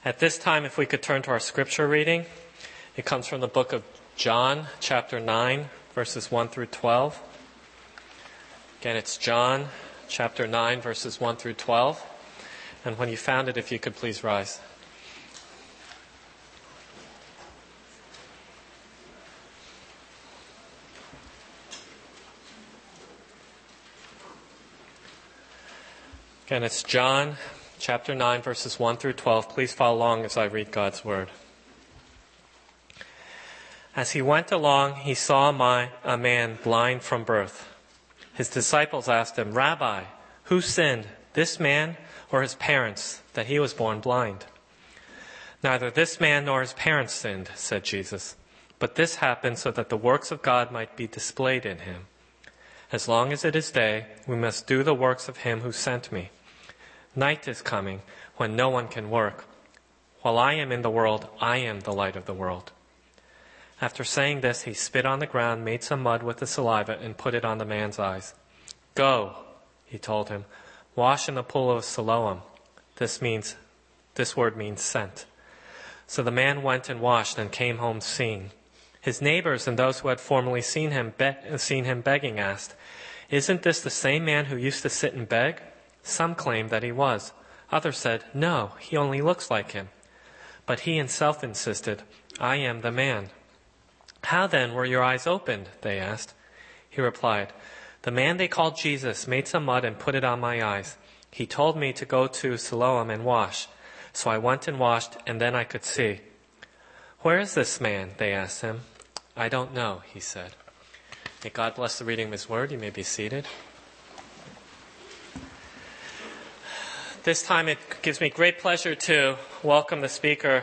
At this time, if we could turn to our scripture reading, it comes from the book of John, chapter 9, verses 1 through 12. Again, it's John, chapter 9, verses 1 through 12. And when you found it, if you could please rise. Again, it's John, chapter 9, verses 1 through 12. Please follow along as I read God's word. As he went along, he saw a man blind from birth. His disciples asked him, "Rabbi, who sinned, this man or his parents, that he was born blind?" "Neither this man nor his parents sinned," said Jesus, "but this happened so that the works of God might be displayed in him. As long as it is day, we must do the works of him who sent me. Night is coming when no one can work. While I am in the world, I am the light of the world." After saying this, he spit on the ground, made some mud with the saliva, and put it on the man's eyes. "Go," he told him, "wash in the pool of Siloam." This word means sent. So the man went and washed and came home seeing. His neighbors and those who had formerly seen him begging asked, "Isn't this the same man who used to sit and beg?" Some claimed that he was. Others said, "No, he only looks like him." But he himself insisted, "I am the man." "How then were your eyes opened?" they asked. He replied, "The man they called Jesus made some mud and put it on my eyes. He told me to go to Siloam and wash. So I went and washed, and then I could see." "Where is this man?" they asked him. "I don't know," he said. May God bless the reading of his word. You may be seated. This time it gives me great pleasure to welcome the speaker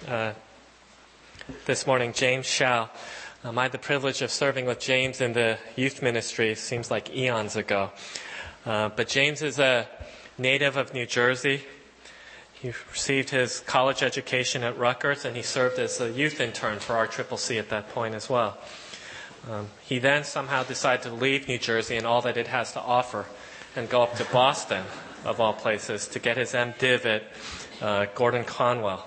this morning, James Shao. I had the privilege of serving with James in the youth ministry. It seems like eons ago. But James is a native of New Jersey. He received his college education at Rutgers, and he served as a youth intern for RCCC at that point as well. He then somehow decided to leave New Jersey and all that it has to offer and go up to Boston, of all places, to get his MDiv at Gordon Conwell.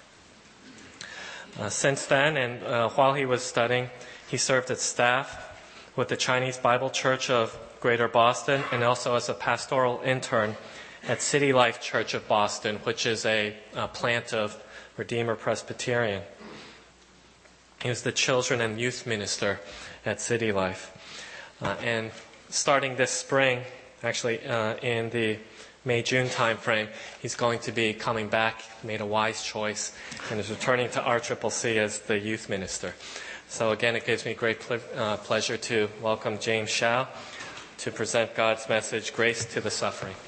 Since then, and while he was studying, he served as staff with the Chinese Bible Church of Greater Boston and also as a pastoral intern at City Life Church of Boston, which is a plant of Redeemer Presbyterian. He was the children and youth minister at City Life. And starting this spring, actually in the May-June timeframe, he's going to be coming back, made a wise choice, and is returning to RCCC as the youth minister. So again, it gives me great pleasure to welcome James Shao to present God's message, Grace to the Suffering.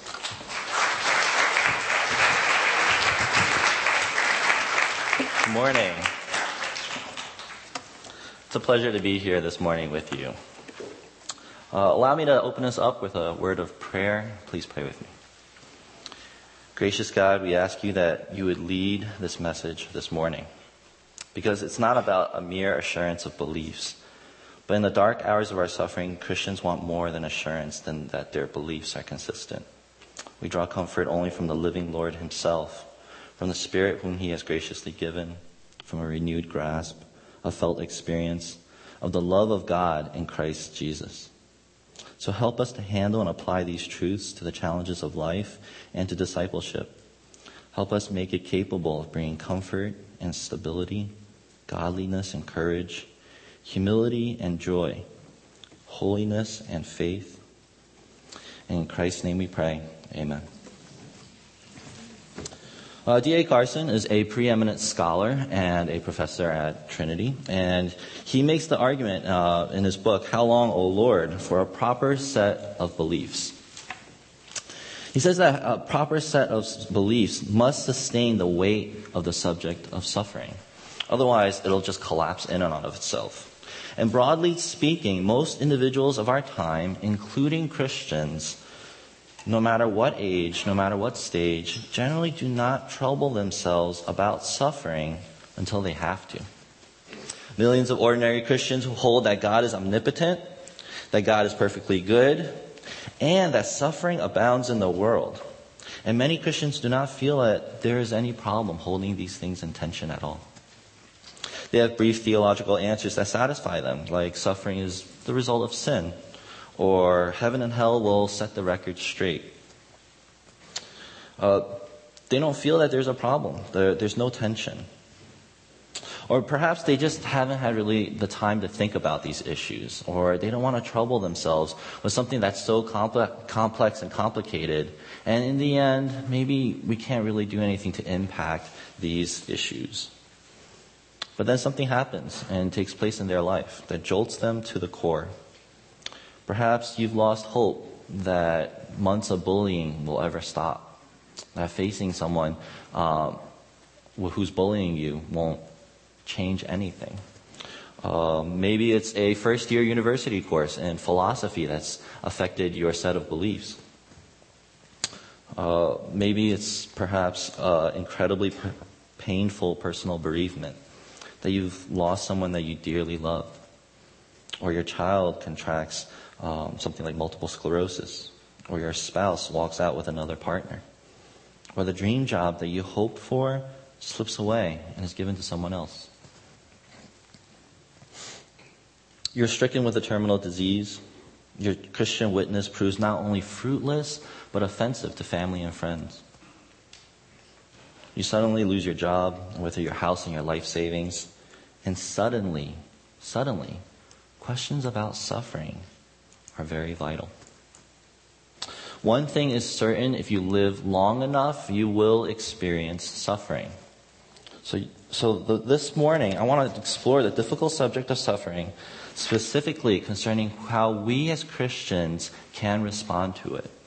Good morning. It's a pleasure to be here this morning with you. Allow me to open us up with a word of prayer. Please pray with me. Gracious God, we ask you that you would lead this message this morning, because it's not about a mere assurance of beliefs, but in the dark hours of our suffering, Christians want more than assurance than that their beliefs are consistent. We draw comfort only from the living Lord himself, from the Spirit whom he has graciously given, from a renewed grasp, a felt experience of the love of God in Christ Jesus. So help us to handle and apply these truths to the challenges of life and to discipleship. Help us make it capable of bringing comfort and stability, godliness and courage, humility and joy, holiness and faith. And in Christ's name we pray. Amen. D.A. Carson is a preeminent scholar and a professor at Trinity, and he makes the argument in his book, How Long, O Lord, for a proper set of beliefs. He says that a proper set of beliefs must sustain the weight of the subject of suffering. Otherwise, it'll just collapse in and of itself. And broadly speaking, most individuals of our time, including Christians, no matter what age, no matter what stage, generally do not trouble themselves about suffering until they have to. Millions of ordinary Christians who hold that God is omnipotent, that God is perfectly good, and that suffering abounds in the world. And many Christians do not feel that there is any problem holding these things in tension at all. They have brief theological answers that satisfy them, like suffering is the result of sin, or heaven and hell will set the record straight. They don't feel that there's a problem. There's no tension. Or perhaps they just haven't had really the time to think about these issues, or they don't want to trouble themselves with something that's so complex and complicated. And in the end, maybe we can't really do anything to impact these issues. But then something happens and takes place in their life that jolts them to the core. Perhaps you've lost hope that months of bullying will ever stop, that facing someone who's bullying you won't change anything. Maybe it's a first-year university course in philosophy that's affected your set of beliefs. Maybe it's perhaps incredibly painful personal bereavement, that you've lost someone that you dearly love, or your child contracts something like multiple sclerosis, or your spouse walks out with another partner, or the dream job that you hoped for slips away and is given to someone else. You're stricken with a terminal disease. Your Christian witness proves not only fruitless, but offensive to family and friends. You suddenly lose your job, whether your house and your life savings, and suddenly, questions about suffering are very vital. One thing is certain: if you live long enough, you will experience suffering. This morning, I want to explore the difficult subject of suffering, specifically concerning how we as Christians can respond to it.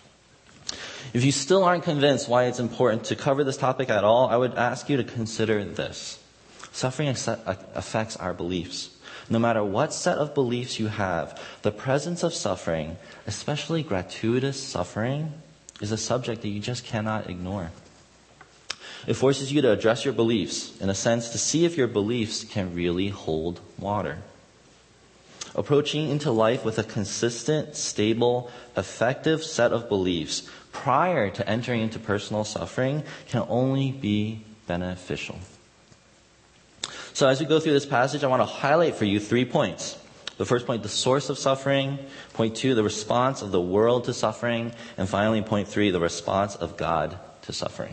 If you still aren't convinced why it's important to cover this topic at all, I would ask you to consider this. Suffering affects our beliefs. No matter what set of beliefs you have, the presence of suffering, especially gratuitous suffering, is a subject that you just cannot ignore. It forces you to address your beliefs, in a sense, to see if your beliefs can really hold water. Approaching into life with a consistent, stable, effective set of beliefs prior to entering into personal suffering can only be beneficial. So as we go through this passage, I want to highlight for you 3 points. The first point, the source of suffering. Point 2, the response of the world to suffering. And finally, point 3, the response of God to suffering.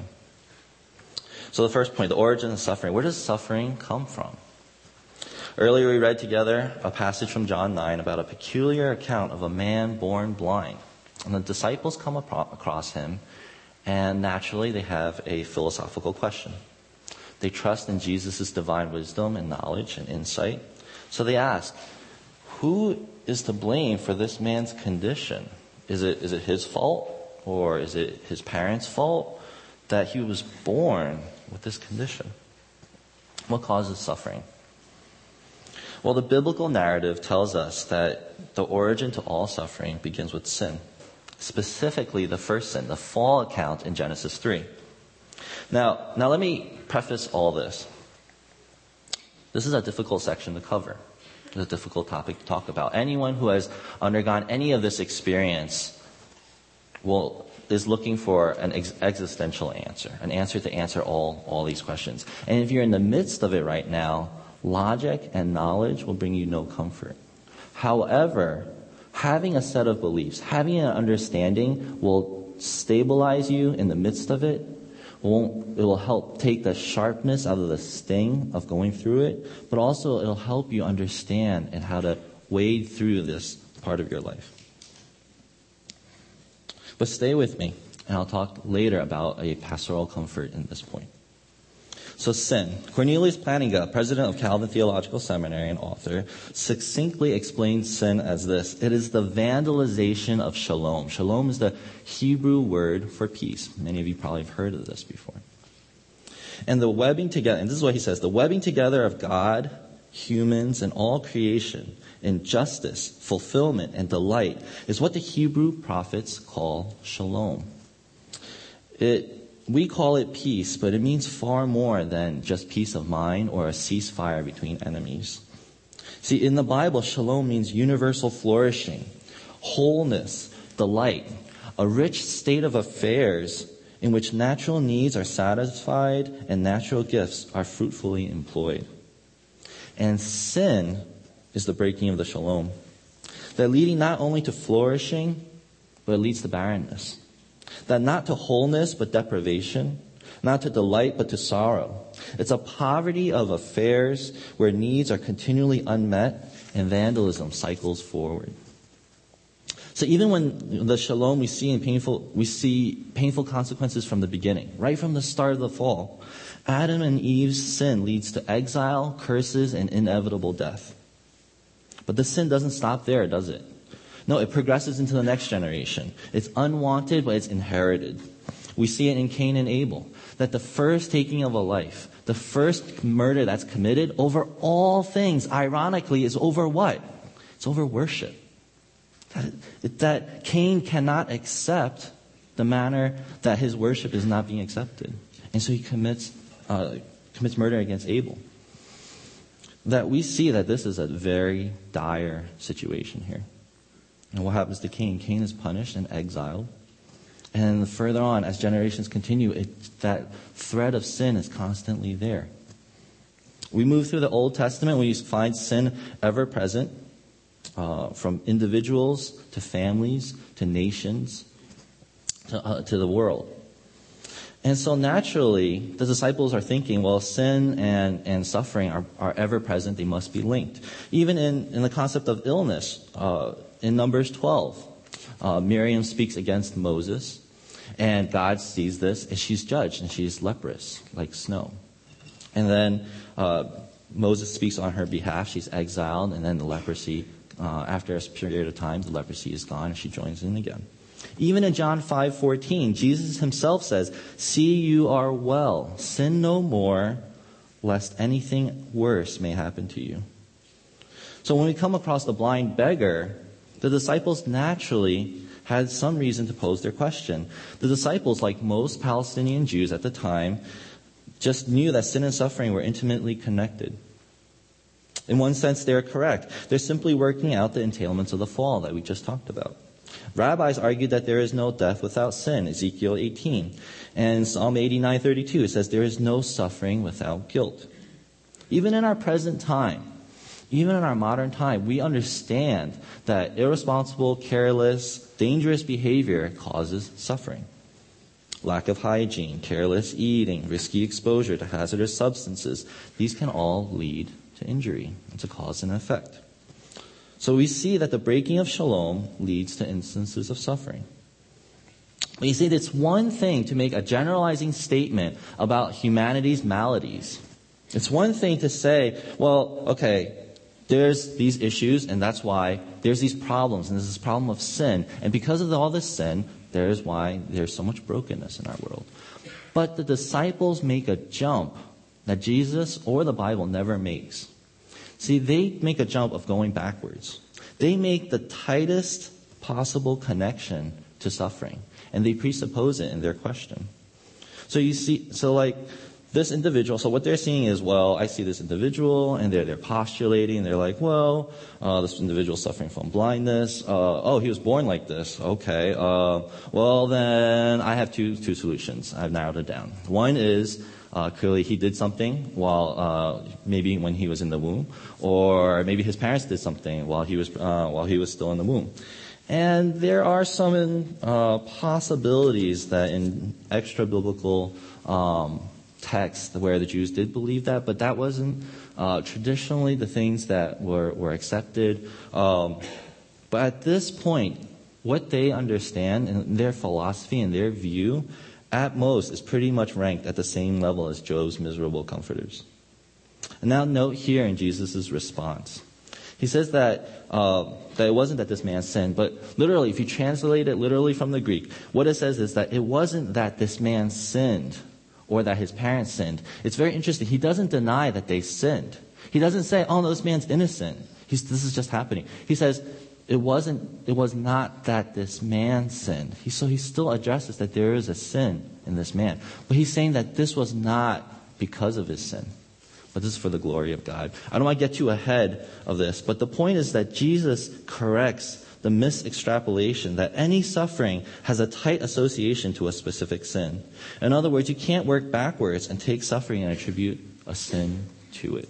So the first point, the origin of suffering. Where does suffering come from? Earlier we read together a passage from John 9 about a peculiar account of a man born blind. And the disciples come across him, and naturally they have a philosophical question. They trust in Jesus' divine wisdom and knowledge and insight. So they ask, who is to blame for this man's condition? Is it his fault, or is it his parents' fault that he was born with this condition? What causes suffering? Well, the biblical narrative tells us that the origin to all suffering begins with sin. Specifically, the first sin, the fall account in Genesis 3. Now let me preface all this. This is a difficult section to cover. It's a difficult topic to talk about. Anyone who has undergone any of this experience is looking for an existential answer, an answer to answer all these questions. And if you're in the midst of it right now, logic and knowledge will bring you no comfort. However, having a set of beliefs, having an understanding will stabilize you in the midst of it. It will help take the sharpness out of the sting of going through it, but also it'll help you understand and how to wade through this part of your life. But stay with me, and I'll talk later about a pastoral comfort in this point. So sin. Cornelius Plantinga, president of Calvin Theological Seminary and author, succinctly explains sin as this. It is the vandalization of shalom. Shalom is the Hebrew word for peace. Many of you probably have heard of this before. And the webbing together, and this is what he says, the webbing together of God, humans, and all creation in justice, fulfillment, and delight is what the Hebrew prophets call shalom. We call it peace, but it means far more than just peace of mind or a ceasefire between enemies. See, in the Bible, shalom means universal flourishing, wholeness, delight, a rich state of affairs in which natural needs are satisfied and natural gifts are fruitfully employed. And sin is the breaking of the shalom, that leading not only to flourishing, but it leads to barrenness. That not to wholeness, but deprivation. Not to delight, but to sorrow. It's a poverty of affairs where needs are continually unmet and vandalism cycles forward. So even when the shalom we see painful consequences from the beginning, right from the start of the fall. Adam and Eve's sin leads to exile, curses, and inevitable death. But the sin doesn't stop there, does it? No, it progresses into the next generation. It's unwanted, but it's inherited. We see it in Cain and Abel, that the first taking of a life, the first murder that's committed over all things, ironically, is over what? It's over worship. That Cain cannot accept the manner that his worship is not being accepted. And so he commits murder against Abel. That we see that this is a very dire situation here. And what happens to Cain? Cain is punished and exiled. And further on, as generations continue, that thread of sin is constantly there. We move through the Old Testament, we find sin ever present, from individuals to families to nations to the world. And so naturally, the disciples are thinking, well, sin and suffering are ever present. They must be linked. Even in the concept of illness, in Numbers 12, Miriam speaks against Moses, and God sees this, and she's judged, and she's leprous, like snow. And then Moses speaks on her behalf. She's exiled, and then the leprosy, after a period of time, the leprosy is gone, and she joins in again. Even in John 5:14, Jesus himself says, "See, you are well. Sin no more, lest anything worse may happen to you." So when we come across the blind beggar, the disciples naturally had some reason to pose their question. The disciples, like most Palestinian Jews at the time, just knew that sin and suffering were intimately connected. In one sense, they're correct. They're simply working out the entailments of the fall that we just talked about. Rabbis argued that there is no death without sin, Ezekiel 18. And Psalm 89:32, it says there is no suffering without guilt. Even in our present time, even in our modern time, we understand that irresponsible, careless, dangerous behavior causes suffering. Lack of hygiene, careless eating, risky exposure to hazardous substances, these can all lead to injury. It's a cause and effect. So we see that the breaking of shalom leads to instances of suffering. But you see, it's one thing to make a generalizing statement about humanity's maladies. It's one thing to say, well, okay, there's these issues, and that's why there's these problems, and there's this problem of sin. And because of all this sin, there's why there's so much brokenness in our world. But the disciples make a jump that Jesus or the Bible never makes. See, they make a jump of going backwards. They make the tightest possible connection to suffering, and they presuppose it in their question. So you see, this individual, so what they're seeing is, well, I see this individual, and they're postulating, and they're like, well, this individual's suffering from blindness. He was born like this. Okay. Well, then I have two solutions. I've narrowed it down. One is, clearly he did something maybe when he was in the womb, or maybe his parents did something while he was still in the womb. And there are some possibilities that in extra biblical texts where the Jews did believe that, but that wasn't traditionally the things that were accepted. But at this point, what they understand and their philosophy and their view, at most, is pretty much ranked at the same level as Job's miserable comforters. And now note here in Jesus' response. He says that it wasn't that this man sinned, but literally, if you translate it literally from the Greek, what it says is that it wasn't that this man sinned or that his parents sinned. It's very interesting. He doesn't deny that they sinned. He doesn't say, oh no, this man's innocent. This is just happening. He says, it was not that this man sinned. So he still addresses that there is a sin in this man. But he's saying that this was not because of his sin, but this is for the glory of God. I don't want to get too ahead of this, but the point is that Jesus corrects the misextrapolation that any suffering has a tight association to a specific sin. In other words, you can't work backwards and take suffering and attribute a sin to it.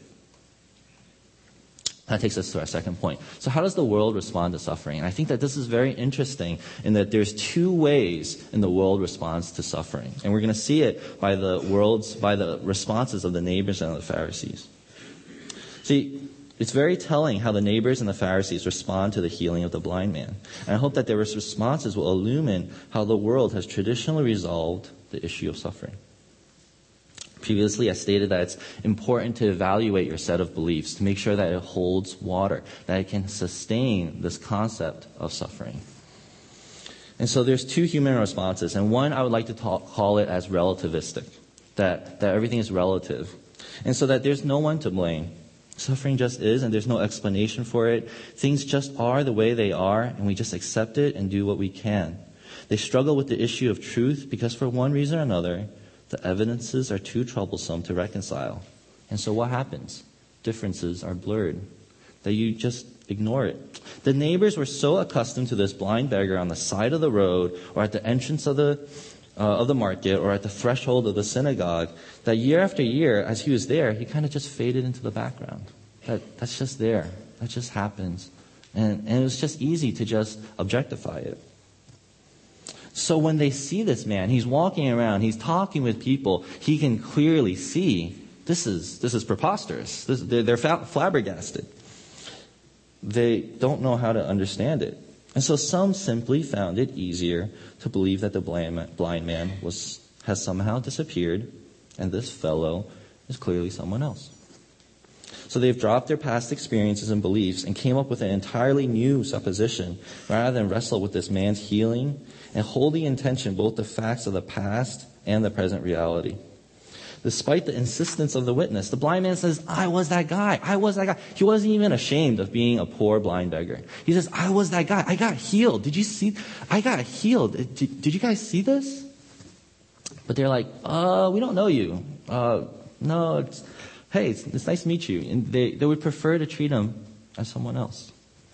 That takes us to our second point. So how does the world respond to suffering? And I think that this is very interesting in that there's two ways in the world responds to suffering. And we're going to see it by the responses of the neighbors and the Pharisees. See, it's very telling how the neighbors and the Pharisees respond to the healing of the blind man. And I hope that their responses will illumine how the world has traditionally resolved the issue of suffering. Previously, I stated that it's important to evaluate your set of beliefs to make sure that it holds water, that it can sustain this concept of suffering. And so there's two human responses, and one I would like to call it as relativistic, that everything is relative, and so that there's no one to blame. Suffering just is, and there's no explanation for it. Things just are the way they are, and we just accept it and do what we can. They struggle with the issue of truth because for one reason or another, the evidences are too troublesome to reconcile. And so what happens? Differences are blurred, that you just ignore it. The neighbors were so accustomed to this blind beggar on the side of the road or at the entrance of the market or at the threshold of the synagogue that year after year, as he was there, he kind of just faded into the background. That's just there. That just happens. And it was just easy to just objectify it. So when they see this man, he's walking around, he's talking with people, he can clearly see this is preposterous. They're flabbergasted. They don't know how to understand it. And so some simply found it easier to believe that the blind man has somehow disappeared, and this fellow is clearly someone else. So they've dropped their past experiences and beliefs and came up with an entirely new supposition rather than wrestle with this man's healing and holding in tension both the facts of the past and the present reality. Despite the insistence of the witness, the blind man says, I was that guy. I was that guy. He wasn't even ashamed of being a poor blind beggar. He says, I was that guy. I got healed. Did you see? I got healed. Did you guys see this? But they're like, we don't know you. No, it's nice to meet you. And they would prefer to treat him as someone else.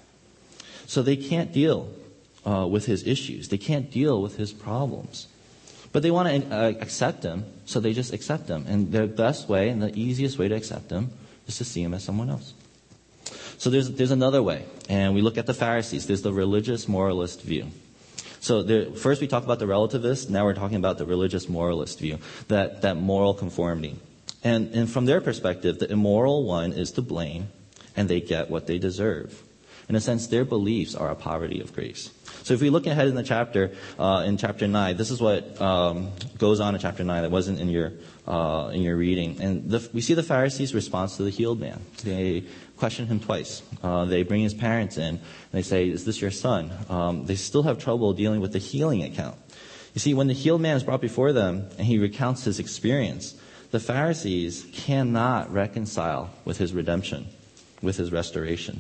So they can't deal with his issues. They can't deal with his problems. But they want to accept him, so they just accept him. And the best way and the easiest way to accept him is to see him as someone else. So there's another way. And we look at the Pharisees. There's the religious moralist view. So first we talked about the relativist. Now we're talking about the religious moralist view, that moral conformity. And from their perspective, the immoral one is to blame, and they get what they deserve. In a sense, their beliefs are a poverty of grace. So if we look ahead in the chapter, in chapter 9, this is what goes on in chapter 9 that wasn't in your reading. And we see the Pharisees' response to the healed man. They question him twice. They bring his parents in, and they say, is this your son? They still have trouble dealing with the healing account. You see, when the healed man is brought before them, and he recounts his experience, the Pharisees cannot reconcile with his redemption, with his restoration.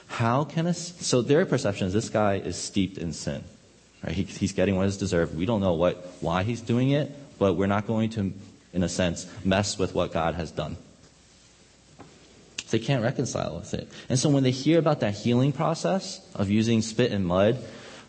So their perception is this guy is steeped in sin. Right? He's getting what is deserved. We don't know why he's doing it, but we're not going to, in a sense, mess with what God has done. They can't reconcile with it. And so when they hear about that healing process of using spit and mud,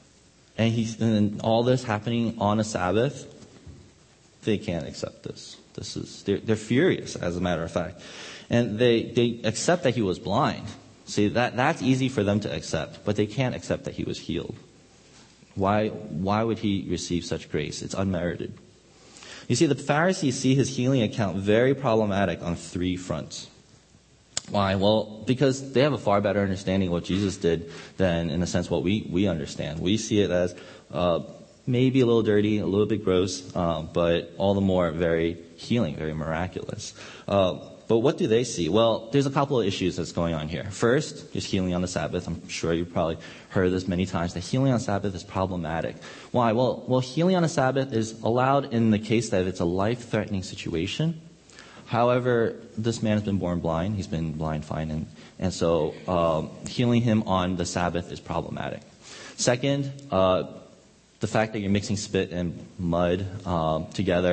and all this happening on a Sabbath, they can't accept this. They're furious, as a matter of fact. And they accept that he was blind. See, that's easy for them to accept, but they can't accept that he was healed. Why would he receive such grace? It's unmerited. You see, the Pharisees see his healing account very problematic on three fronts. Why? Well, because they have a far better understanding of what Jesus did than, in a sense, what we understand. We see it as maybe a little dirty, a little bit gross, but all the more very healing, very miraculous. But what do they see? Well, there's a couple of issues that's going on here. First is healing on the Sabbath. I'm sure you've probably heard this many times. The healing on Sabbath is problematic. Why? Well, healing on a Sabbath is allowed in the case that it's a life-threatening situation. However, this man has been born blind. He's been blind fine. And so healing him on the Sabbath is problematic. Second, the fact that you're mixing spit and mud together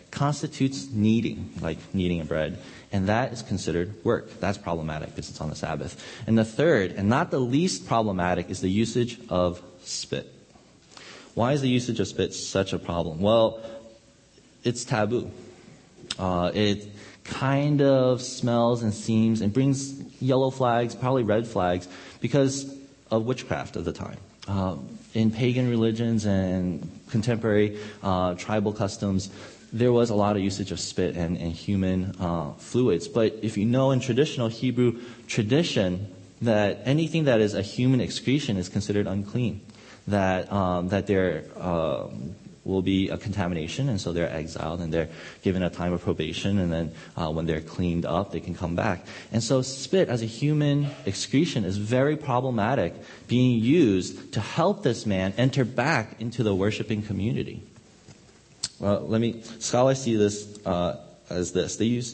constitutes kneading, like kneading a bread. And that is considered work. That's problematic because it's on the Sabbath. And the third, and not the least problematic, is the usage of spit. Why is the usage of spit such a problem? Well, it's taboo. It kind of smells and seems and brings yellow flags, probably red flags, because of witchcraft of the time. In pagan religions and contemporary tribal customs, there was a lot of usage of spit and human fluids. But if you know in traditional Hebrew tradition that anything that is a human excretion is considered unclean, that there will be a contamination, and so they're exiled and they're given a time of probation, and then when they're cleaned up, they can come back. And so spit as a human excretion is very problematic, being used to help this man enter back into the worshiping community. Well, scholars see this as this. They use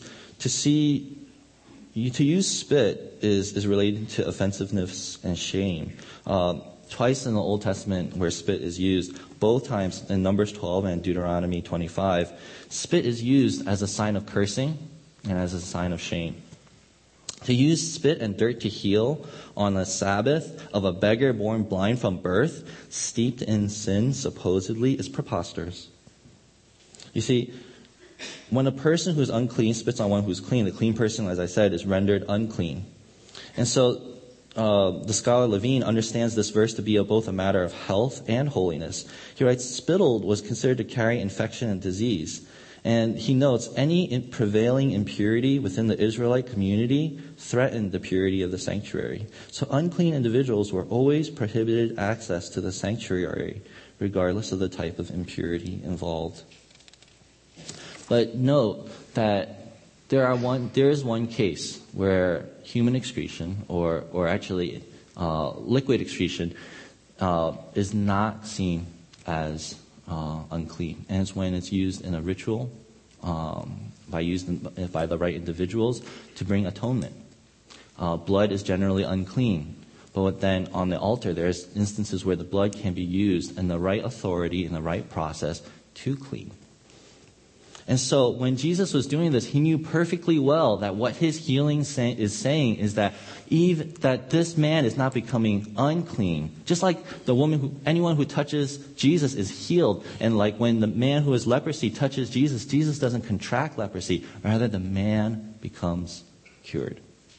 to use spit is related to offensiveness and shame. Twice in the Old Testament where spit is used, both times in Numbers 12 and Deuteronomy 25, spit is used as a sign of cursing and as a sign of shame. To use spit and dirt to heal on the Sabbath of a beggar born blind from birth, steeped in sin supposedly, is preposterous. You see, when a person who's unclean spits on one who's clean, the clean person, as I said, is rendered unclean. And so the scholar Levine understands this verse to be both a matter of health and holiness. He writes, spittle was considered to carry infection and disease. And he notes, any prevailing impurity within the Israelite community threatened the purity of the sanctuary. So unclean individuals were always prohibited access to the sanctuary, regardless of the type of impurity involved. But note that there is one case where human excretion, or actually liquid excretion, is not seen as unclean, and it's when it's used in a ritual by the right individuals to bring atonement. Blood is generally unclean, but then on the altar there's instances where the blood can be used in the right authority, in the right process to clean. And so when Jesus was doing this, he knew perfectly well that what his healing is saying is that that this man is not becoming unclean. Just like anyone who touches Jesus is healed. And like when the man who has leprosy touches Jesus, Jesus doesn't contract leprosy. Rather, the man becomes cured.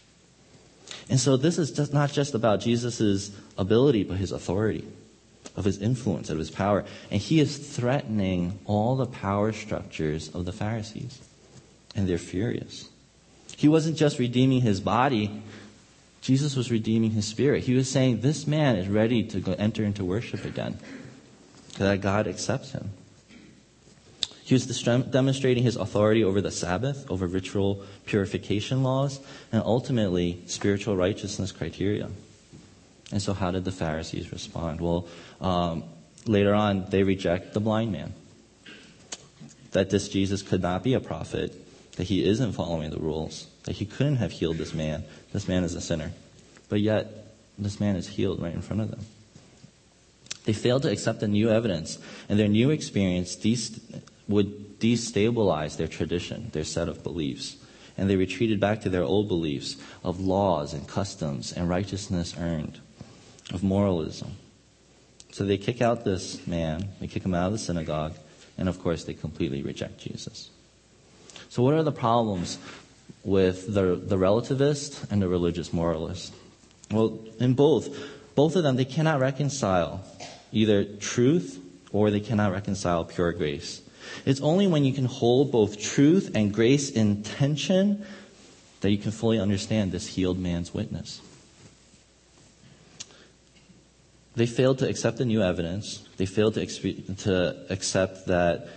And so this is just not just about Jesus' ability, but his authority, of his influence, of his power. And he is threatening all the power structures of the Pharisees. And they're furious. He wasn't just redeeming his body. Jesus was redeeming his spirit. He was saying this man is ready to enter into worship again, that God accepts him. He was demonstrating his authority over the Sabbath, over ritual purification laws, and ultimately spiritual righteousness criteria. And so how did the Pharisees respond? Well, later on, they reject the blind man. That this Jesus could not be a prophet, that he isn't following the rules, that he couldn't have healed this man. This man is a sinner. But yet, this man is healed right in front of them. They failed to accept the new evidence, and their new experience would destabilize their tradition, their set of beliefs. And they retreated back to their old beliefs of laws and customs and righteousness earned, of moralism. So they kick out this man, they kick him out of the synagogue, and of course they completely reject Jesus. So what are the problems with the relativist and the religious moralist? Well, in both of them, they cannot reconcile either truth or they cannot reconcile pure grace. It's only when you can hold both truth and grace in tension that you can fully understand this healed man's witness. They failed to accept the new evidence. They failed to accept that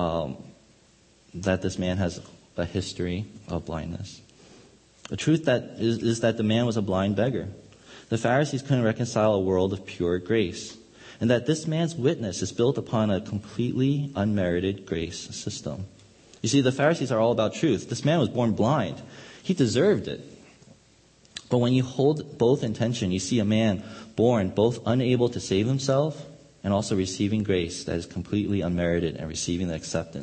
this man has a history of blindness. The truth is that the man was a blind beggar. The Pharisees couldn't reconcile a world of pure grace, and that this man's witness is built upon a completely unmerited grace system. You see, the Pharisees are all about truth. This man was born blind. He deserved it. But when you hold both in tension, you see a man born both unable to save himself and also receiving grace that is completely unmerited and receiving the acceptance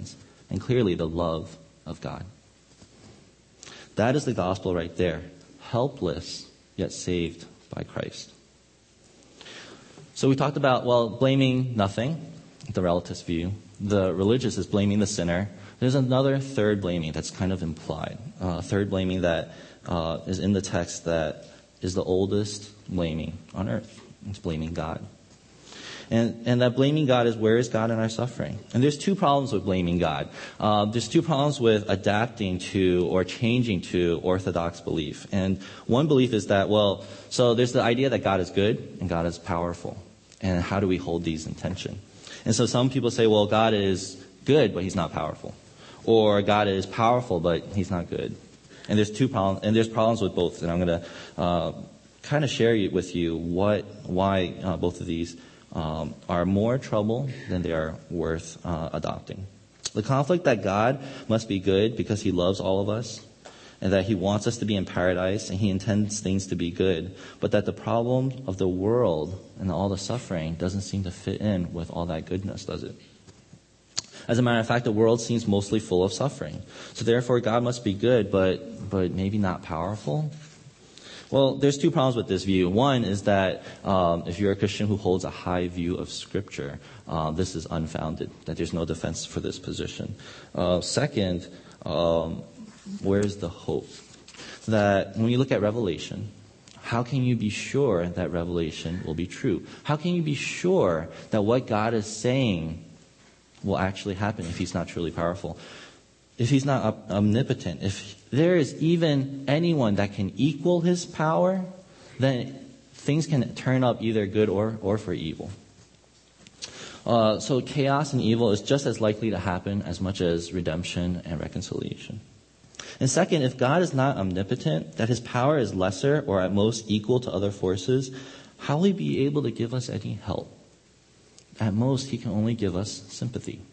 and clearly the love of God. That is the gospel right there. Helpless, yet saved by Christ. So we talked about, blaming nothing, the relativist view. The religious is blaming the sinner. There's another third blaming that's kind of implied. Third blaming that is in the text that is the oldest blaming on earth. It's blaming God. And that blaming God is, where is God in our suffering? And there's two problems with blaming God. There's two problems with adapting to or changing to orthodox belief. And one belief is that, so there's the idea that God is good and God is powerful. And how do we hold these in tension? And so some people say, God is good, but he's not powerful. Or God is powerful, but he's not good. And there's two problems, and there's problems with both. And I'm going to kind of share with you why both of these are more trouble than they are worth adopting. The conflict that God must be good because he loves all of us, and that he wants us to be in paradise, and he intends things to be good, but that the problem of the world and all the suffering doesn't seem to fit in with all that goodness, does it? As a matter of fact, the world seems mostly full of suffering. So therefore, God must be good, but maybe not powerful. Well, there's two problems with this view. One is that if you're a Christian who holds a high view of Scripture, this is unfounded, that there's no defense for this position. Second, where's the hope? That when you look at Revelation, how can you be sure that Revelation will be true? How can you be sure that what God is saying will actually happen if he's not truly powerful? If he's not omnipotent, if there is even anyone that can equal his power, then things can turn up either good or for evil. So chaos and evil is just as likely to happen as much as redemption and reconciliation. And second, if God is not omnipotent, that his power is lesser or at most equal to other forces, how will he be able to give us any help? At most, he can only give us sympathy.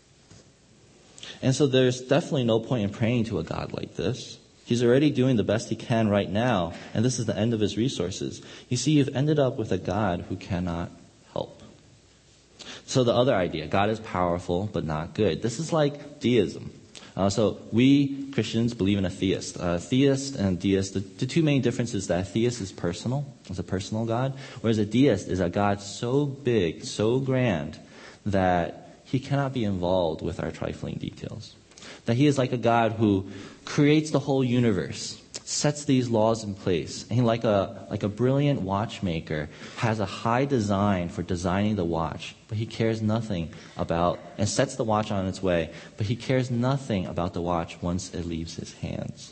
And so there's definitely no point in praying to a God like this. He's already doing the best he can right now, and this is the end of his resources. You see, you've ended up with a God who cannot help. So the other idea, God is powerful but not good. This is like deism. So we Christians believe in a theist. Theist and deist, the two main differences is that a theist is personal, is a personal God, whereas a deist is a God so big, so grand, that he cannot be involved with our trifling details. That he is like a God who creates the whole universe, sets these laws in place, and he, like a brilliant watchmaker, has a high design for designing the watch, but he cares nothing about, and sets the watch on its way, but he cares nothing about the watch once it leaves his hands.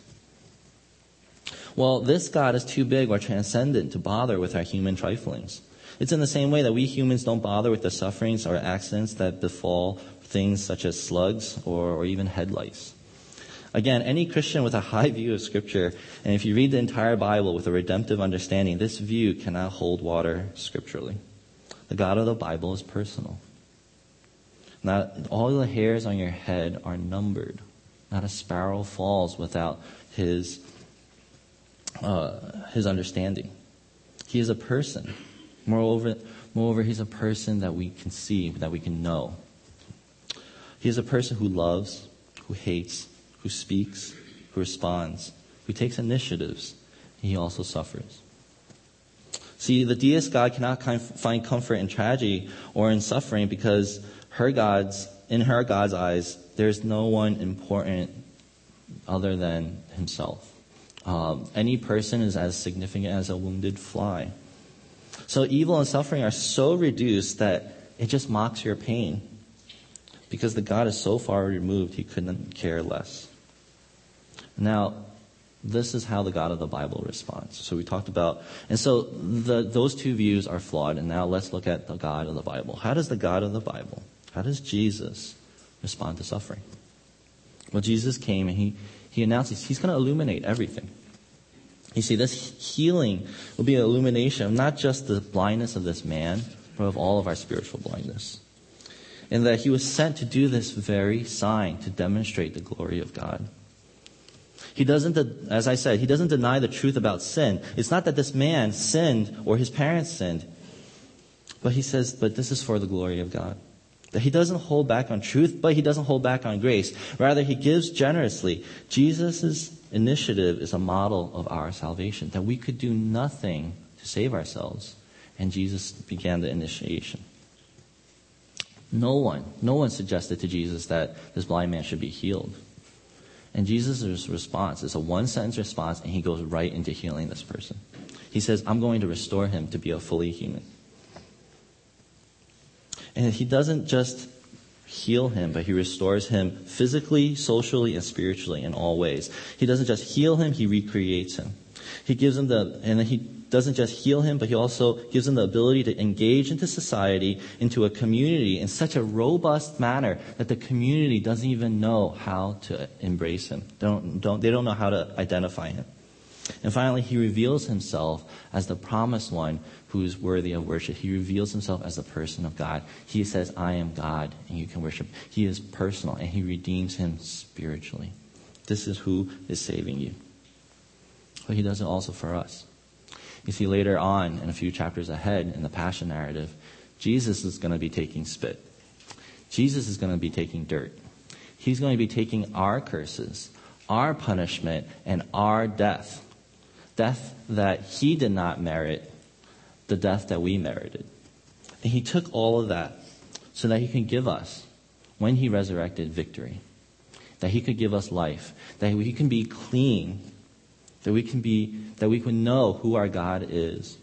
Well, this God is too big or transcendent to bother with our human triflings. It's in the same way that we humans don't bother with the sufferings or accidents that befall things such as slugs or even head lice. Again, any Christian with a high view of Scripture, and if you read the entire Bible with a redemptive understanding, this view cannot hold water scripturally. The God of the Bible is personal. Not all the hairs on your head are numbered. Not a sparrow falls without his understanding. He is a person. Moreover, he's a person that we can see, that we can know. He is a person who loves, who hates, who speaks, who responds, who takes initiatives. He also suffers. See, the deist God cannot find comfort in tragedy or in suffering because in her God's eyes, there's no one important other than himself. Any person is as significant as a wounded fly. So evil and suffering are so reduced that it just mocks your pain. Because the God is so far removed, he couldn't care less. Now, this is how the God of the Bible responds. So we talked about, and so those two views are flawed. And now let's look at the God of the Bible. How does the God of the Bible, how does Jesus respond to suffering? Well, Jesus came and he announced he's going to illuminate everything. You see, this healing will be an illumination of not just the blindness of this man, but of all of our spiritual blindness. And that he was sent to do this very sign to demonstrate the glory of God. He doesn't, as I said, he doesn't deny the truth about sin. It's not that this man sinned or his parents sinned. But he says, but this is for the glory of God. That he doesn't hold back on truth, but he doesn't hold back on grace. Rather, he gives generously. Jesus' initiative is a model of our salvation, that we could do nothing to save ourselves. And Jesus began the initiation. No one suggested to Jesus that this blind man should be healed. And Jesus' response is a one-sentence response, and he goes right into healing this person. He says, I'm going to restore him to be a fully human. And he doesn't just heal him, but he restores him physically, socially, and spiritually in all ways. He doesn't just heal him, he recreates him. He gives him and then he doesn't just heal him, but he also gives him the ability to engage into society, into a community in such a robust manner that the community doesn't even know how to embrace him. They don't know how to identify him. And finally, he reveals himself as the promised one who is worthy of worship. He reveals himself as the person of God. He says, I am God, and you can worship. He is personal, and he redeems him spiritually. This is who is saving you. But he does it also for us. You see, later on, in a few chapters ahead in the Passion narrative, Jesus is going to be taking spit. Jesus is going to be taking dirt. He's going to be taking our curses, our punishment, and our death. Death that he did not merit, the death that we merited. And he took all of that so that he can give us, when he resurrected, victory. That he could give us life. That we can be clean. That we can know who our God is.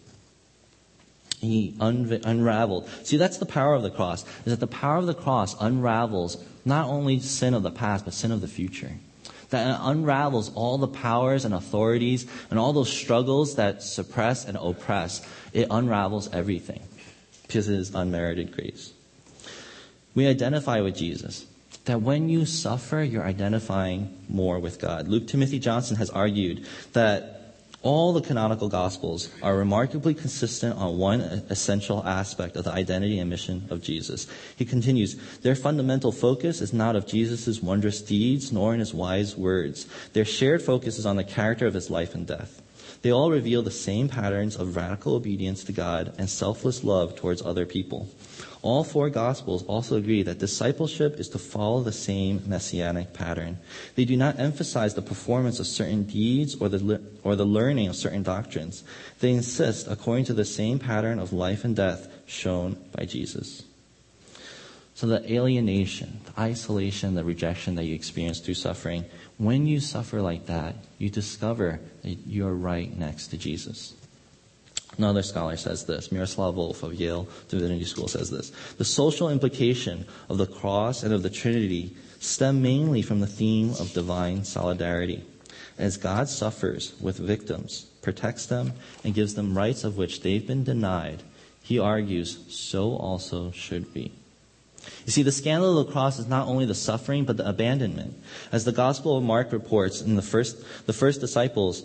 He unraveled. See, that's the power of the cross. Is that the power of the cross unravels not only sin of the past, but sin of the future. That it unravels all the powers and authorities and all those struggles that suppress and oppress. It unravels everything because it is unmerited grace. We identify with Jesus. That when you suffer, you're identifying more with God. Luke Timothy Johnson has argued that all the canonical Gospels are remarkably consistent on one essential aspect of the identity and mission of Jesus. He continues, their fundamental focus is not of Jesus' wondrous deeds, nor in his wise words. Their shared focus is on the character of his life and death. They all reveal the same patterns of radical obedience to God and selfless love towards other people. All four Gospels also agree that discipleship is to follow the same messianic pattern. They do not emphasize the performance of certain deeds or the learning of certain doctrines. They insist according to the same pattern of life and death shown by Jesus. So the alienation, the isolation, the rejection that you experience through suffering, when you suffer like that, you discover that you're right next to Jesus. Another scholar says this. Miroslav Volf of Yale Divinity School says this. The social implication of the cross and of the Trinity stem mainly from the theme of divine solidarity. As God suffers with victims, protects them, and gives them rights of which they've been denied, he argues, so also should we. You see, the scandal of the cross is not only the suffering, but the abandonment. As the Gospel of Mark reports, the first disciples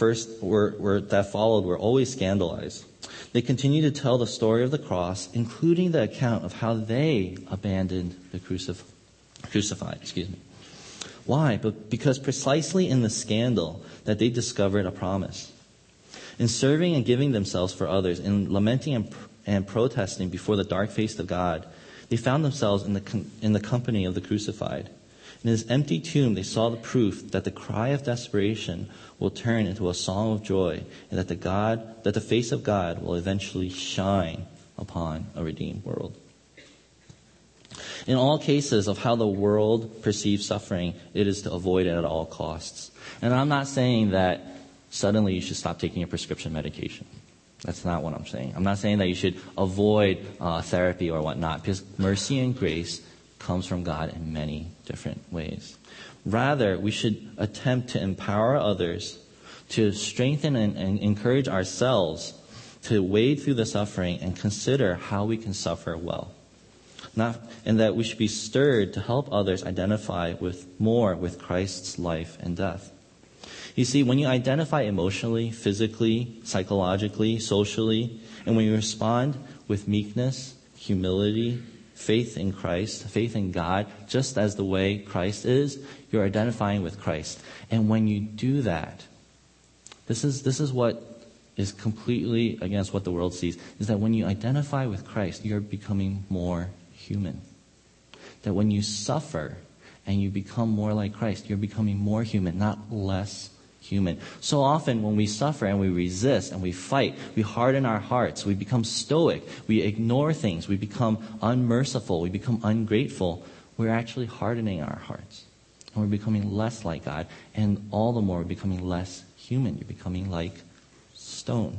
that followed were always scandalized. They continue to tell the story of the cross, including the account of how they abandoned the crucified. Why? Because precisely in the scandal that they discovered a promise. In serving and giving themselves for others, in lamenting and protesting before the dark face of God, they found themselves in the company of the crucified. In his empty tomb, they saw the proof that the cry of desperation will turn into a song of joy, and that the face of God will eventually shine upon a redeemed world. In all cases of how the world perceives suffering, it is to avoid it at all costs. And I'm not saying that suddenly you should stop taking your prescription medication. That's not what I'm saying. I'm not saying that you should avoid therapy or whatnot, because mercy and grace comes from God in many different ways. Rather, we should attempt to empower others, to strengthen and encourage ourselves to wade through the suffering and consider how we can suffer well. And that we should be stirred to help others identify more with Christ's life and death. You see, when you identify emotionally, physically, psychologically, socially, and when you respond with meekness, humility, faith in Christ, faith in God, just as the way Christ is, you're identifying with Christ. And when you do that, this is what is completely against what the world sees, is that when you identify with Christ, you're becoming more human. that when you suffer and you become more like Christ, you're becoming more human, not less human. So often when we suffer and we resist and we fight, we harden our hearts, we become stoic, we ignore things, we become unmerciful, we become ungrateful. We're actually hardening our hearts. And we're becoming less like God. And all the more, we're becoming less human. You're becoming like stone.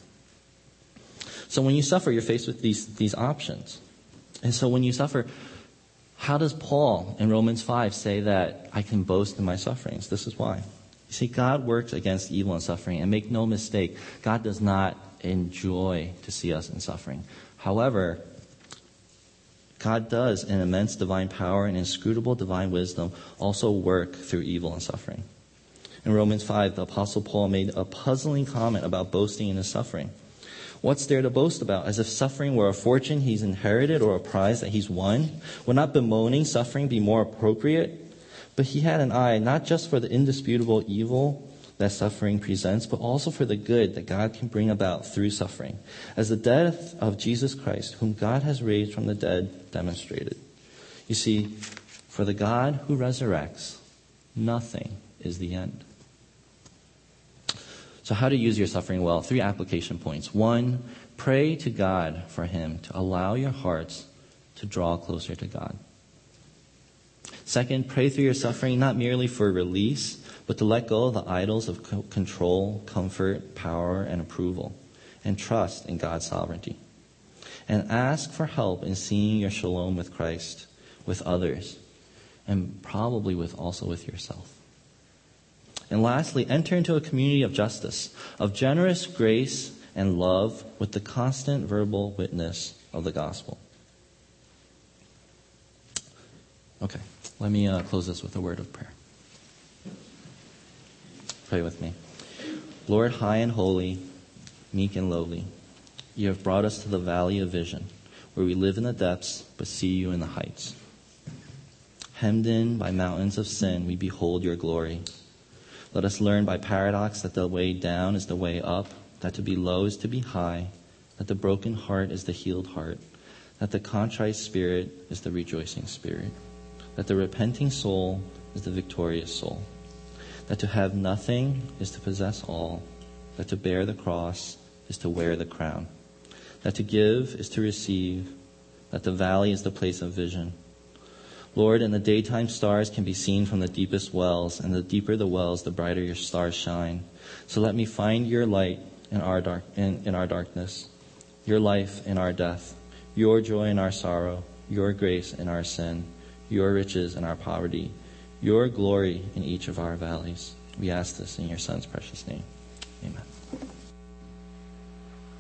So when you suffer, you're faced with these options. And so when you suffer, how does Paul in Romans 5 say that I can boast in my sufferings? This is why. You see, God works against evil and suffering. And make no mistake, God does not enjoy to see us in suffering. However, God does, in immense divine power and inscrutable divine wisdom, also work through evil and suffering. In Romans 5, the Apostle Paul made a puzzling comment about boasting in his suffering. What's there to boast about? As if suffering were a fortune he's inherited or a prize that he's won? Would not bemoaning suffering be more appropriate? But he had an eye not just for the indisputable evil that suffering presents, but also for the good that God can bring about through suffering, as the death of Jesus Christ, whom God has raised from the dead, demonstrated. You see, for the God who resurrects, nothing is the end. So how to use your suffering well? 3 application points. 1, pray to God for him to allow your hearts to draw closer to God. 2, pray through your suffering not merely for release, but to let go of the idols of control, comfort, power, and approval, and trust in God's sovereignty. And ask for help in seeing your shalom with Christ, with others, and probably also with yourself. And lastly, enter into a community of justice, of generous grace and love, with the constant verbal witness of the gospel. Okay, let me close this with a word of prayer. Pray with me. Lord, high and holy, meek and lowly, you have brought us to the valley of vision, where we live in the depths but see you in the heights. Hemmed in by mountains of sin, we behold your glory. Let us learn by paradox that the way down is the way up, that to be low is to be high, that the broken heart is the healed heart, that the contrite spirit is the rejoicing spirit, that the repenting soul is the victorious soul, that to have nothing is to possess all, that to bear the cross is to wear the crown, that to give is to receive, that the valley is the place of vision. Lord, in the daytime stars can be seen from the deepest wells, and the deeper the wells, the brighter your stars shine. So let me find your light in our darkness, your life in our death, your joy in our sorrow, your grace in our sin, your riches in our poverty, your glory in each of our valleys. We ask this in your Son's precious name. Amen.